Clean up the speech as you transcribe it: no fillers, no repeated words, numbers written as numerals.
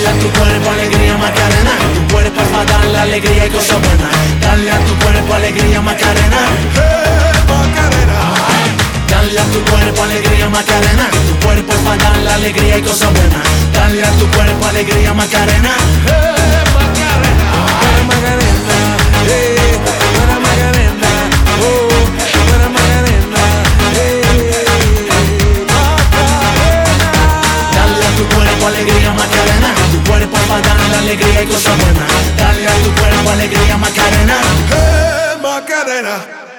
Dale a tu cuerpo alegría Macarena, tu cuerpo es para dar la alegría y cosas buenas. Dale a tu cuerpo alegría Macarena, Macarena. dale a tu cuerpo alegría Macarena, tu cuerpo es para dar la alegría y cosas buenas. Dale a tu cuerpo alegría Macarena, Macarena. Macarena, para Macarena, oh, para Macarena, dale a tu cuerpo alegría Macarena, tu cuerpo es para dar la alegría y cosas buenas. Dale a tu cuerpo alegría Macarena, Macarena.